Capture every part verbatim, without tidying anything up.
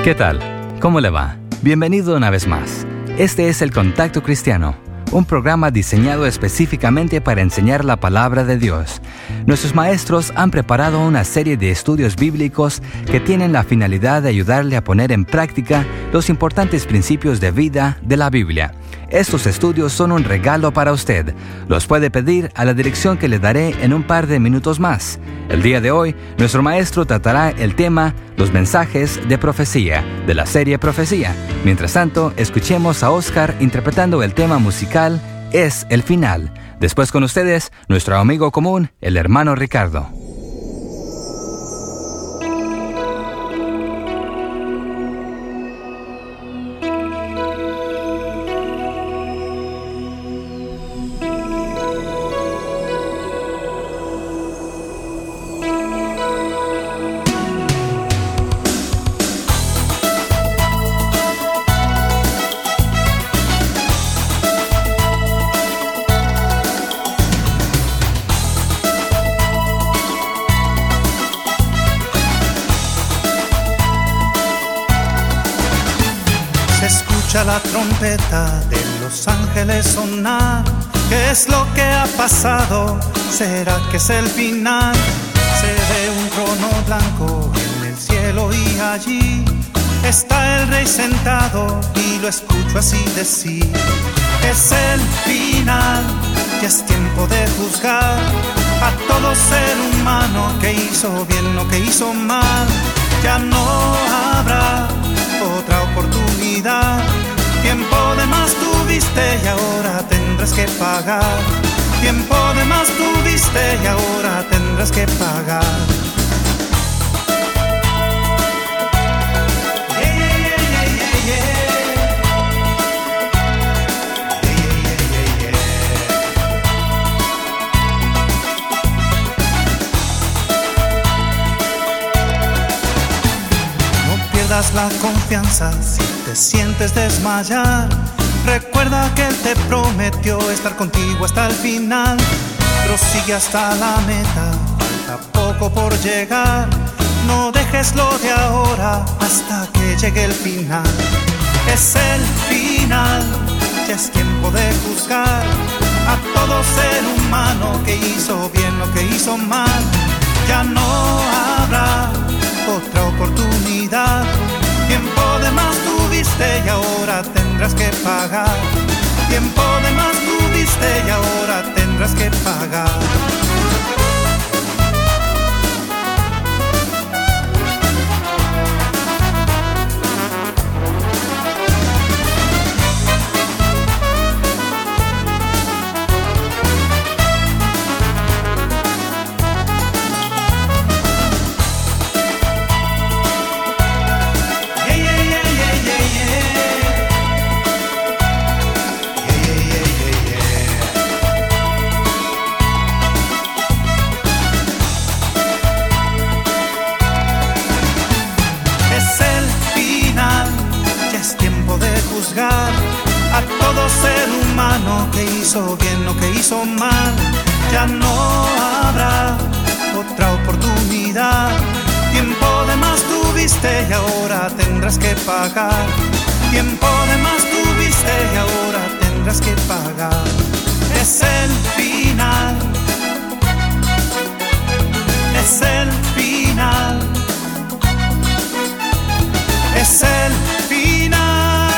¿Qué tal? ¿Cómo le va? Bienvenido una vez más. Este es El Contacto Cristiano, un programa diseñado específicamente para enseñar la palabra de Dios. Nuestros maestros han preparado una serie de estudios bíblicos que tienen la finalidad de ayudarle a poner en práctica los importantes principios de vida de la Biblia. Estos estudios son un regalo para usted. Los puede pedir a la dirección que le daré en un par de minutos más. El día de hoy, nuestro maestro tratará el tema Los mensajes de profecía, de la serie Profecía. Mientras tanto, escuchemos a Oscar interpretando el tema musical Es el Final. Después con ustedes, nuestro amigo común, el hermano Ricardo. La trompeta de los ángeles sonar. ¿Qué es lo que ha pasado? ¿Será que es el final? Se ve un trono blanco en el cielo y allí está el rey sentado y lo escucho así decir: es el final, ya es tiempo de juzgar a todo ser humano que hizo bien o que hizo mal. Ya no habrá otra oportunidad. Tiempo de más tuviste y ahora tendrás que pagar. Tiempo de más tuviste y ahora tendrás que pagar. Yeah, yeah, yeah, yeah, yeah, yeah. Yeah, yeah, yeah, yeah. No pierdas la confianza si te sientes desmayar. Recuerda que Él te prometió estar contigo hasta el final. Prosigue hasta la meta, falta poco por llegar. No dejes lo de ahora hasta que llegue el final. Es el final, ya es tiempo de juzgar a todo ser humano que hizo bien o que hizo mal. Ya no habrá otra oportunidad. Tiempo de más tuviste y ahora tendrás que pagar. Tiempo de más tuviste y ahora tendrás que pagar. A todo ser humano que hizo bien o que hizo mal. Ya no habrá otra oportunidad. Tiempo de más tuviste y ahora tendrás que pagar. Tiempo de más tuviste y ahora tendrás que pagar. Es el final. Es el final. Es el final.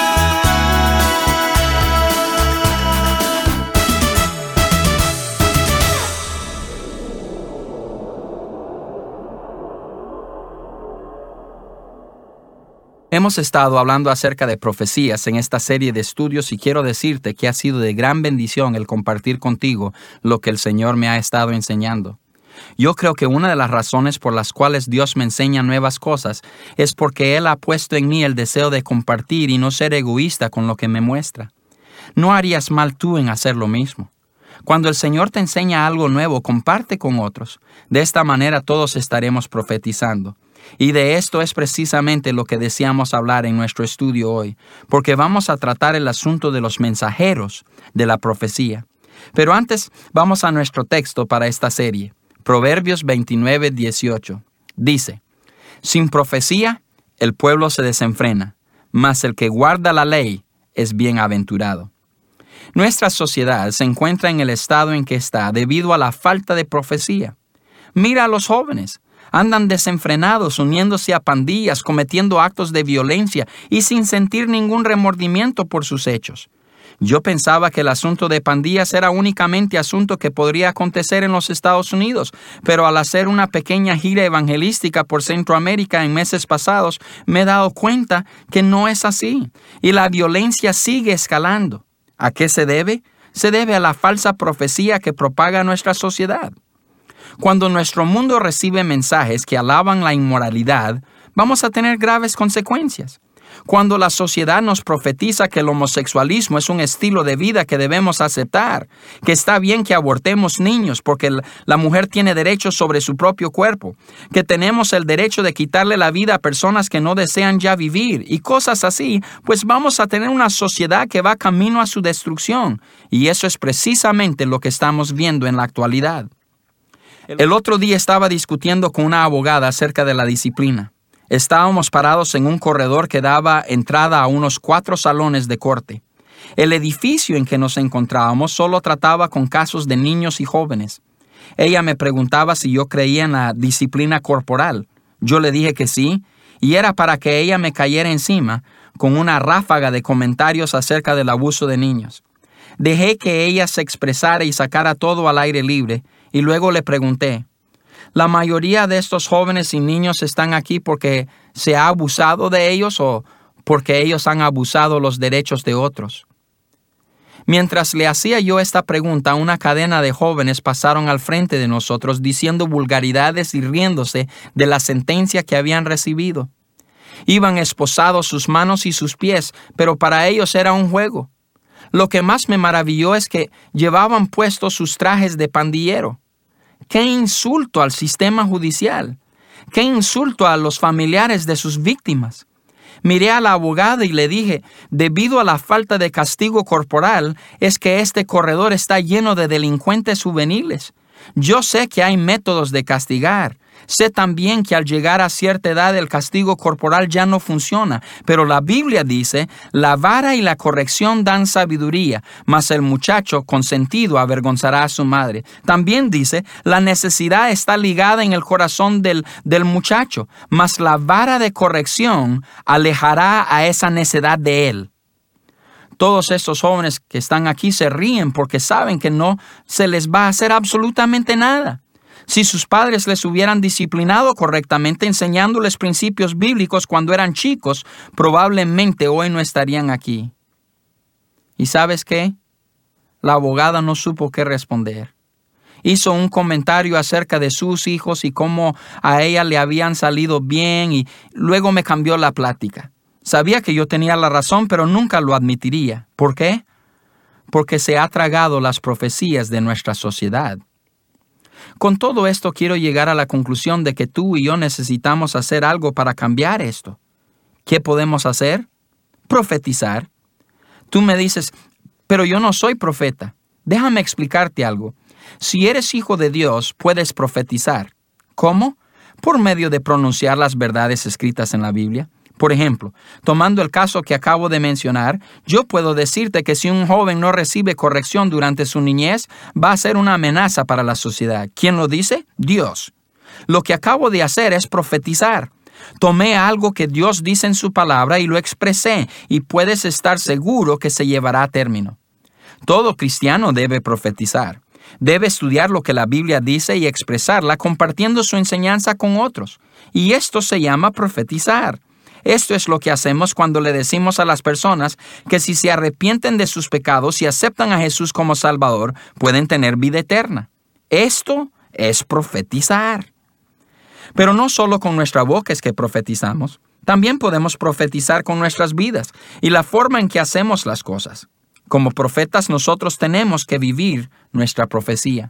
Hemos estado hablando acerca de profecías en esta serie de estudios y quiero decirte que ha sido de gran bendición el compartir contigo lo que el Señor me ha estado enseñando. Yo creo que una de las razones por las cuales Dios me enseña nuevas cosas es porque Él ha puesto en mí el deseo de compartir y no ser egoísta con lo que me muestra. No harías mal tú en hacer lo mismo. Cuando el Señor te enseña algo nuevo, comparte con otros. De esta manera todos estaremos profetizando. Y de esto es precisamente lo que deseamos hablar en nuestro estudio hoy, porque vamos a tratar el asunto de los mensajeros de la profecía. Pero antes, vamos a nuestro texto para esta serie, Proverbios veintinueve, dieciocho. Dice: sin profecía el pueblo se desenfrena, mas el que guarda la ley es bienaventurado. Nuestra sociedad se encuentra en el estado en que está debido a la falta de profecía. Mira a los jóvenes. Andan desenfrenados, uniéndose a pandillas, cometiendo actos de violencia y sin sentir ningún remordimiento por sus hechos. Yo pensaba que el asunto de pandillas era únicamente asunto que podría acontecer en los Estados Unidos, pero al hacer una pequeña gira evangelística por Centroamérica en meses pasados, me he dado cuenta que no es así, y la violencia sigue escalando. ¿A qué se debe? Se debe a la falsa profecía que propaga nuestra sociedad. Cuando nuestro mundo recibe mensajes que alaban la inmoralidad, vamos a tener graves consecuencias. Cuando la sociedad nos profetiza que el homosexualismo es un estilo de vida que debemos aceptar, que está bien que abortemos niños porque la mujer tiene derechos sobre su propio cuerpo, que tenemos el derecho de quitarle la vida a personas que no desean ya vivir y cosas así, pues vamos a tener una sociedad que va camino a su destrucción. Y eso es precisamente lo que estamos viendo en la actualidad. El otro día estaba discutiendo con una abogada acerca de la disciplina. Estábamos parados en un corredor que daba entrada a unos cuatro salones de corte. El edificio en que nos encontrábamos solo trataba con casos de niños y jóvenes. Ella me preguntaba si yo creía en la disciplina corporal. Yo le dije que sí, y era para que ella me cayera encima con una ráfaga de comentarios acerca del abuso de niños. Dejé que ella se expresara y sacara todo al aire libre, y luego le pregunté, ¿la mayoría de estos jóvenes y niños están aquí porque se ha abusado de ellos o porque ellos han abusado los derechos de otros? Mientras le hacía yo esta pregunta, una cadena de jóvenes pasaron al frente de nosotros diciendo vulgaridades y riéndose de la sentencia que habían recibido. Iban esposados sus manos y sus pies, pero para ellos era un juego. Lo que más me maravilló es que llevaban puestos sus trajes de pandillero. ¡Qué insulto al sistema judicial! ¡Qué insulto a los familiares de sus víctimas! Miré a la abogada y le dije, debido a la falta de castigo corporal, es que este corredor está lleno de delincuentes juveniles. Yo sé que hay métodos de castigar. Sé también que al llegar a cierta edad el castigo corporal ya no funciona, pero la Biblia dice, la vara y la corrección dan sabiduría, mas el muchacho consentido avergonzará a su madre. También dice, la necesidad está ligada en el corazón del, del muchacho, mas la vara de corrección alejará a esa necedad de él. Todos estos jóvenes que están aquí se ríen porque saben que no se les va a hacer absolutamente nada. Si sus padres les hubieran disciplinado correctamente enseñándoles principios bíblicos cuando eran chicos, probablemente hoy no estarían aquí. ¿Y sabes qué? La abogada no supo qué responder. Hizo un comentario acerca de sus hijos y cómo a ella le habían salido bien y luego me cambió la plática. Sabía que yo tenía la razón, pero nunca lo admitiría. ¿Por qué? Porque se ha tragado las profecías de nuestra sociedad. Con todo esto quiero llegar a la conclusión de que tú y yo necesitamos hacer algo para cambiar esto. ¿Qué podemos hacer? Profetizar. Tú me dices, pero yo no soy profeta. Déjame explicarte algo. Si eres hijo de Dios, puedes profetizar. ¿Cómo? Por medio de pronunciar las verdades escritas en la Biblia. Por ejemplo, tomando el caso que acabo de mencionar, yo puedo decirte que si un joven no recibe corrección durante su niñez, va a ser una amenaza para la sociedad. ¿Quién lo dice? Dios. Lo que acabo de hacer es profetizar. Tomé algo que Dios dice en su palabra y lo expresé, y puedes estar seguro que se llevará a término. Todo cristiano debe profetizar. Debe estudiar lo que la Biblia dice y expresarla compartiendo su enseñanza con otros. Y esto se llama profetizar. Esto es lo que hacemos cuando le decimos a las personas que si se arrepienten de sus pecados y aceptan a Jesús como Salvador, pueden tener vida eterna. Esto es profetizar. Pero no solo con nuestra boca es que profetizamos. También podemos profetizar con nuestras vidas y la forma en que hacemos las cosas. Como profetas nosotros tenemos que vivir nuestra profecía.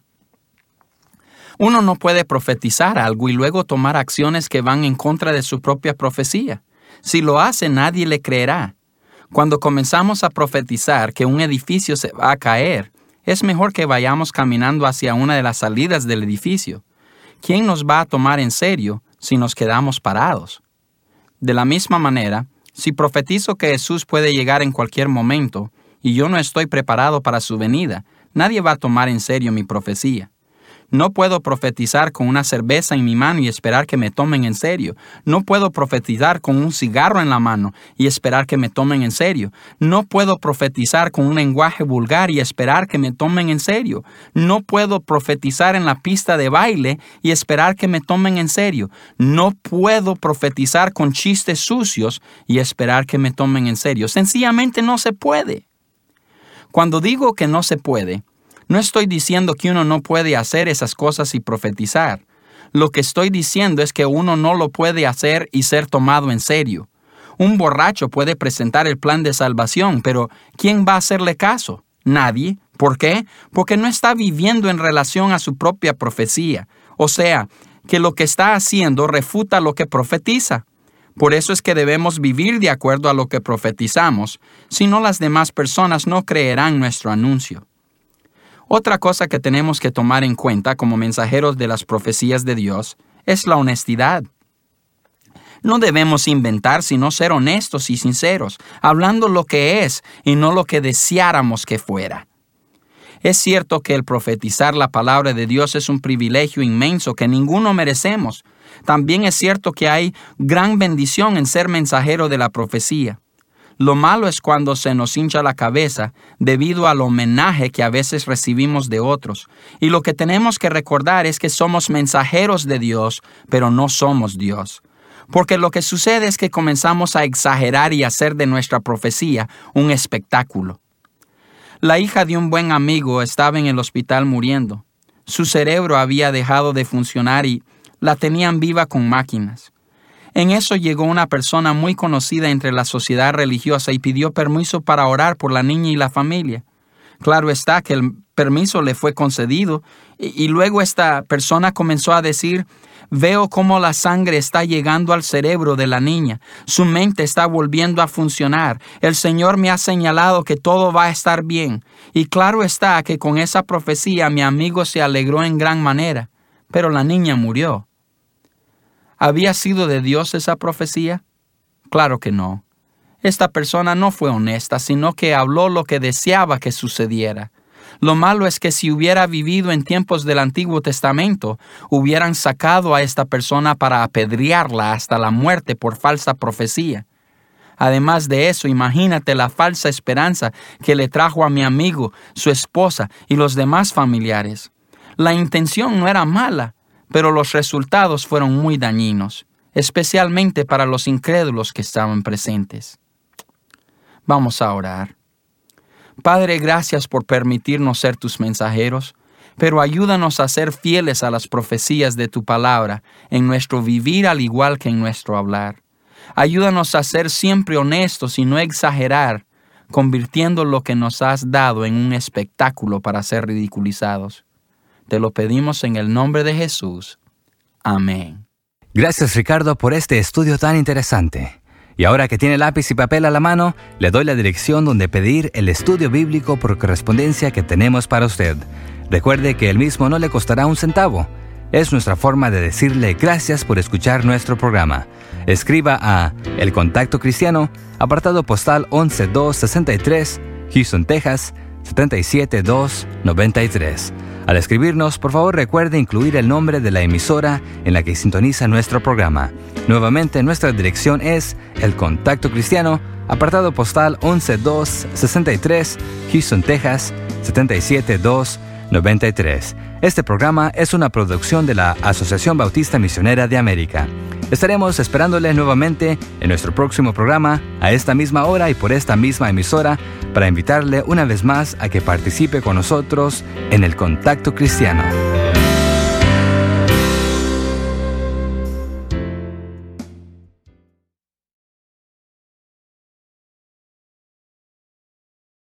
Uno no puede profetizar algo y luego tomar acciones que van en contra de su propia profecía. Si lo hace, nadie le creerá. Cuando comenzamos a profetizar que un edificio se va a caer, es mejor que vayamos caminando hacia una de las salidas del edificio. ¿Quién nos va a tomar en serio si nos quedamos parados? De la misma manera, si profetizo que Jesús puede llegar en cualquier momento y yo no estoy preparado para su venida, nadie va a tomar en serio mi profecía. No puedo profetizar con una cerveza en mi mano y esperar que me tomen en serio. No puedo profetizar con un cigarro en la mano y esperar que me tomen en serio. No puedo profetizar con un lenguaje vulgar y esperar que me tomen en serio. No puedo profetizar en la pista de baile y esperar que me tomen en serio. No puedo profetizar con chistes sucios y esperar que me tomen en serio. Sencillamente no se puede. Cuando digo que no se puede, no estoy diciendo que uno no puede hacer esas cosas y profetizar. Lo que estoy diciendo es que uno no lo puede hacer y ser tomado en serio. Un borracho puede presentar el plan de salvación, pero ¿quién va a hacerle caso? Nadie. ¿Por qué? Porque no está viviendo en relación a su propia profecía. O sea, que lo que está haciendo refuta lo que profetiza. Por eso es que debemos vivir de acuerdo a lo que profetizamos, si no las demás personas no creerán nuestro anuncio. Otra cosa que tenemos que tomar en cuenta como mensajeros de las profecías de Dios es la honestidad. No debemos inventar, sino ser honestos y sinceros, hablando lo que es y no lo que deseáramos que fuera. Es cierto que el profetizar la palabra de Dios es un privilegio inmenso que ninguno merecemos. También es cierto que hay gran bendición en ser mensajero de la profecía. Lo malo es cuando se nos hincha la cabeza debido al homenaje que a veces recibimos de otros. Y lo que tenemos que recordar es que somos mensajeros de Dios, pero no somos Dios. Porque lo que sucede es que comenzamos a exagerar y hacer de nuestra profecía un espectáculo. La hija de un buen amigo estaba en el hospital muriendo. Su cerebro había dejado de funcionar y la tenían viva con máquinas. En eso llegó una persona muy conocida entre la sociedad religiosa y pidió permiso para orar por la niña y la familia. Claro está que el permiso le fue concedido y, y luego esta persona comenzó a decir: veo cómo la sangre está llegando al cerebro de la niña. Su mente está volviendo a funcionar. El Señor me ha señalado que todo va a estar bien. Y claro está que con esa profecía mi amigo se alegró en gran manera, pero la niña murió. ¿Había sido de Dios esa profecía? Claro que no. Esta persona no fue honesta, sino que habló lo que deseaba que sucediera. Lo malo es que si hubiera vivido en tiempos del Antiguo Testamento, hubieran sacado a esta persona para apedrearla hasta la muerte por falsa profecía. Además de eso, imagínate la falsa esperanza que le trajo a mi amigo, su esposa y los demás familiares. La intención no era mala, pero los resultados fueron muy dañinos, especialmente para los incrédulos que estaban presentes. Vamos a orar. Padre, gracias por permitirnos ser tus mensajeros, pero ayúdanos a ser fieles a las profecías de tu palabra en nuestro vivir al igual que en nuestro hablar. Ayúdanos a ser siempre honestos y no exagerar, convirtiendo lo que nos has dado en un espectáculo para ser ridiculizados. Te lo pedimos en el nombre de Jesús. Amén. Gracias, Ricardo, por este estudio tan interesante. Y ahora que tiene lápiz y papel a la mano, le doy la dirección donde pedir el estudio bíblico por correspondencia que tenemos para usted. Recuerde que el mismo no le costará un centavo. Es nuestra forma de decirle gracias por escuchar nuestro programa. Escriba a El Contacto Cristiano, apartado postal once mil doscientos sesenta y tres, Houston, Texas, setenta y siete mil doscientos noventa y tres. Al escribirnos, por favor recuerde incluir el nombre de la emisora en la que sintoniza nuestro programa. Nuevamente, nuestra dirección es El Contacto Cristiano, apartado postal once mil doscientos sesenta y tres, Houston, Texas, setenta y siete mil doscientos noventa y tres. Este programa es una producción de la Asociación Bautista Misionera de América. Estaremos esperándole nuevamente en nuestro próximo programa, a esta misma hora y por esta misma emisora, para invitarle una vez más a que participe con nosotros en el Contacto Cristiano.